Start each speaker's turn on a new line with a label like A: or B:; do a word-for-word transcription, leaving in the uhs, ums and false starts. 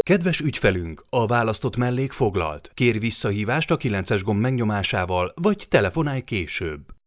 A: Kedves ügyfelünk, a választott mellék foglalt. Kérj visszahívást a kilences gomb megnyomásával, vagy telefonálj később.